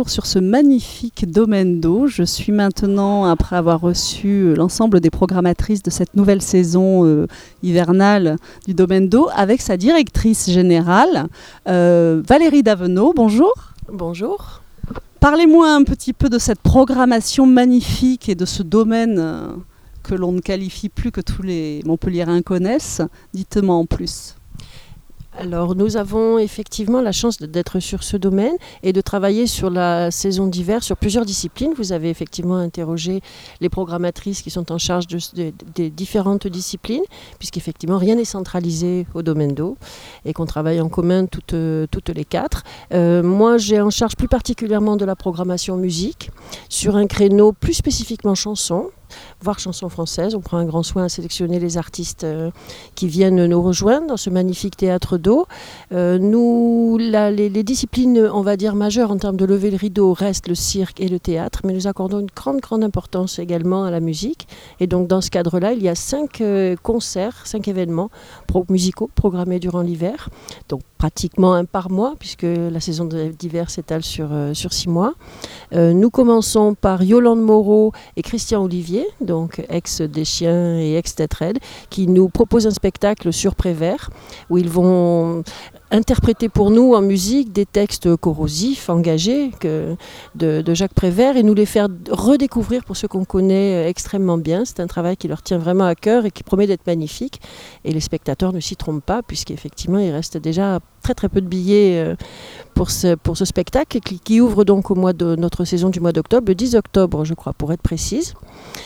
toujours sur ce magnifique domaine d'eau. Je suis maintenant, après avoir reçu l'ensemble des programmatrices de cette nouvelle saison hivernale du domaine d'eau, avec sa directrice générale, Valérie Davenot. Bonjour. Bonjour. Parlez-moi un petit peu de cette programmation magnifique et de ce domaine que l'on ne qualifie plus, que tous les Montpelliérains connaissent. Dites-moi en plus. Alors nous avons effectivement la chance d'être sur ce domaine et de travailler sur la saison d'hiver sur plusieurs disciplines. Vous avez effectivement interrogé les programmatrices qui sont en charge des différentes disciplines, puisqu'effectivement rien n'est centralisé au domaine d'eau et qu'on travaille en commun toutes les quatre. Moi j'ai en charge plus particulièrement de la programmation musique sur un créneau plus spécifiquement chanson, voire chanson française. On prend un grand soin à sélectionner les artistes qui viennent nous rejoindre dans ce magnifique théâtre d'eau. Les disciplines, on va dire, majeures en termes de lever le rideau restent le cirque et le théâtre, mais nous accordons une grande importance également à la musique. Et donc dans ce cadre-là, il y a 5 concerts, 5 événements musicaux programmés durant l'hiver. Donc pratiquement un par mois, puisque la saison d'hiver s'étale sur 6 mois. Nous commençons par Yolande Moreau et Christian Olivier, donc ex des Chiens et ex Tetraed, qui nous proposent un spectacle sur Prévert, où ils vont interpréter pour nous en musique des textes corrosifs, engagés de Jacques Prévert, et nous les faire redécouvrir pour ceux qu'on connaît extrêmement bien. C'est un travail qui leur tient vraiment à cœur et qui promet d'être magnifique. Et les spectateurs ne s'y trompent pas, puisqu'effectivement il reste déjà très peu de billets pour ce spectacle qui ouvre donc au mois de notre saison du mois d'octobre, le 10 octobre je crois pour être précise.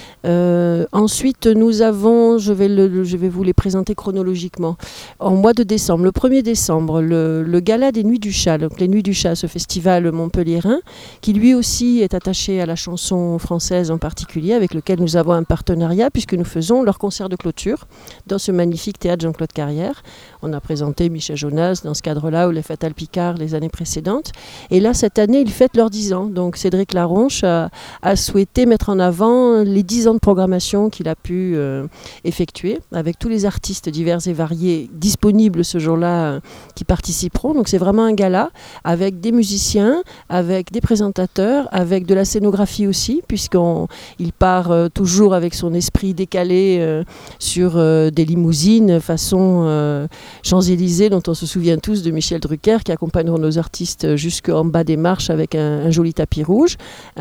Ensuite nous avons, je vais vous les présenter chronologiquement, en mois de décembre, le 1er décembre, le gala des Nuits du Chat, donc les Nuits du Chat, ce festival montpelliérain qui lui aussi est attaché à la chanson française en particulier, avec lequel nous avons un partenariat puisque nous faisons leur concert de clôture dans ce magnifique théâtre Jean-Claude Carrière. On a présenté Michel Jonas dans ce cadre-là, ou les Fatales Picard les années précédentes, et là cette année ils fêtent leurs 10 ans, donc Cédric Laronche a souhaité mettre en avant les 10 ans de programmation qu'il a pu effectuer avec tous les artistes divers et variés disponibles ce jour-là qui participeront. Donc c'est vraiment un gala avec des musiciens, avec des présentateurs, avec de la scénographie aussi, puisqu'il part toujours avec son esprit décalé sur des limousines façon Champs-Élysées, dont on se souvient tous de Michel Drucker, qui accompagneront nos artistes jusqu'en bas des marches avec un joli tapis rouge,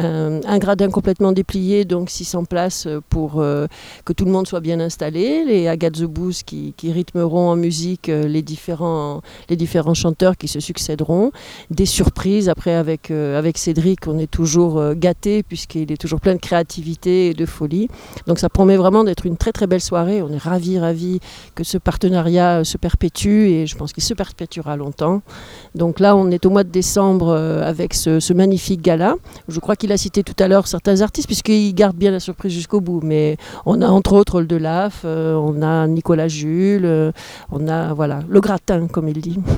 un gradin complètement déplié, donc 600 places pour que tout le monde soit bien installé, les Agathe the Booth qui rythmeront en musique les différents chanteurs qui se succéderont, des surprises après avec Cédric, on est toujours gâtés puisqu'il est toujours plein de créativité et de folie, donc ça promet vraiment d'être une très belle soirée. On est ravis que ce partenariat se perpétue et je pense qu'il se perpétuera longtemps. Donc là on est au mois de décembre avec ce magnifique gala. Je crois qu'il a cité tout à l'heure certains artistes puisqu'il garde bien la surprise jusqu'au bout, mais on a entre autres Olde Laf, on a Nicolas Jules, on a le gratin comme il dit.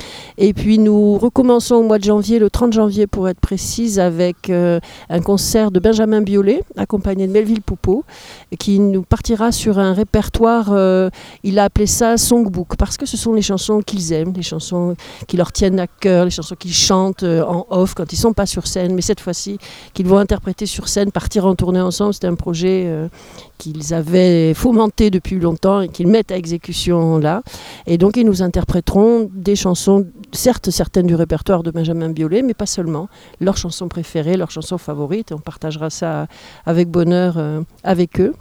Et puis nous recommençons au mois de janvier, le 30 janvier pour être précise, avec un concert de Benjamin Biolay accompagné de Melville Poupeau qui nous partira sur un répertoire, il a appelé ça Songbook, parce que ce sont les chansons qu'ils aiment, les chansons qui leur tiennent à cœur, les chansons qu'ils chantent en off quand ils ne sont pas sur scène, mais cette fois-ci qu'ils vont interpréter sur scène, partir en tournée ensemble. C'est un projet qu'ils avaient fomenté depuis longtemps et qu'ils mettent à exécution là. Et donc ils nous interpréteront des chansons, certes certaines du répertoire de Benjamin Biolay, mais pas seulement, leurs chansons préférées, leurs chansons favorites, et on partagera ça avec bonheur avec eux.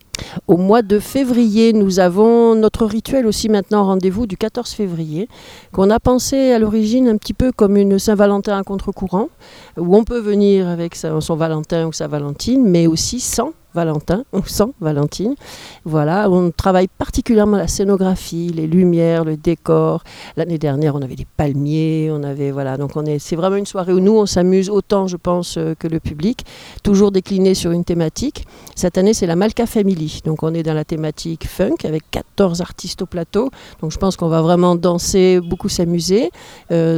Au mois de février, nous avons notre rituel aussi maintenant, rendez-vous du 14 février, qu'on a pensé à l'origine un petit peu comme une Saint-Valentin à contre-courant, où on peut venir avec son Valentin ou sa Valentine, mais aussi sans Valentin ou sans Valentine. Voilà, on travaille particulièrement la scénographie, les lumières, le décor. L'année dernière, on avait des palmiers, donc c'est vraiment une soirée où nous, on s'amuse autant, je pense, que le public, toujours décliné sur une thématique. Cette année, c'est la Malka Family. Donc, on est dans la thématique funk avec 14 artistes au plateau. Donc, je pense qu'on va vraiment danser, beaucoup s'amuser. 2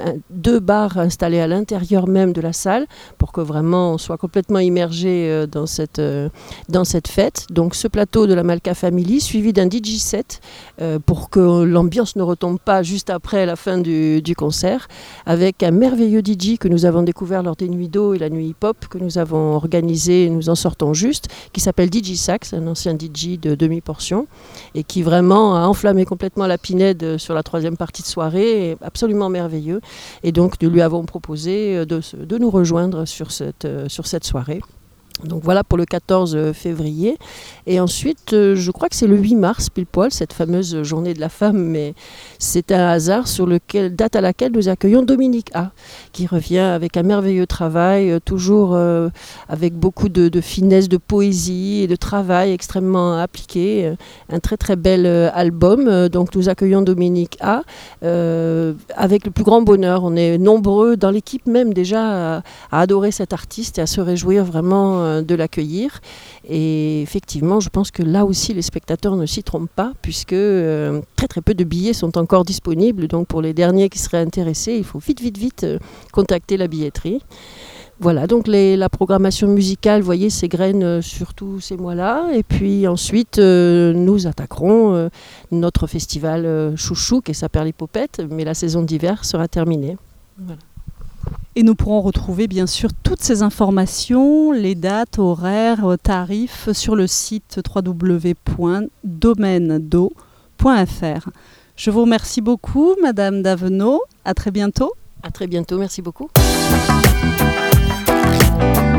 bars installés à l'intérieur même de la salle pour que vraiment on soit complètement immergé dans cette fête. Donc ce plateau de la Malka Family suivi d'un DJ set pour que l'ambiance ne retombe pas juste après la fin du concert, avec un merveilleux DJ que nous avons découvert lors des Nuits d'eau et la nuit hip-hop que nous avons organisé, nous en sortons juste, qui s'appelle DJ Sax, un ancien DJ de demi-portion, et qui vraiment a enflammé complètement la Pinède sur la troisième partie de soirée, absolument merveilleux. Et donc nous lui avons proposé de nous rejoindre sur cette soirée. Donc voilà pour le 14 février. Et ensuite, je crois que c'est le 8 mars, pile poil, cette fameuse journée de la femme, mais c'est un hasard date à laquelle nous accueillons Dominique A, qui revient avec un merveilleux travail, toujours avec beaucoup de finesse, de poésie et de travail extrêmement appliqué. Un très très bel album. Donc nous accueillons Dominique A avec le plus grand bonheur. On est nombreux dans l'équipe même déjà à adorer cet artiste et à se réjouir vraiment de l'accueillir. Et effectivement, je pense que là aussi les spectateurs ne s'y trompent pas, puisque très très peu de billets sont encore disponibles. Donc pour les derniers qui seraient intéressés, il faut vite contacter la billetterie. Voilà, donc la programmation musicale, vous voyez, s'égrène sur tous ces mois-là. Et puis ensuite, nous attaquerons notre festival chouchou qui s'appelle l'Hippopète, mais la saison d'hiver sera terminée. Voilà. Et nous pourrons retrouver bien sûr toutes ces informations, les dates, horaires, tarifs sur le site www.domainedau.fr. Je vous remercie beaucoup, Madame Davenot. À très bientôt. À très bientôt, merci beaucoup.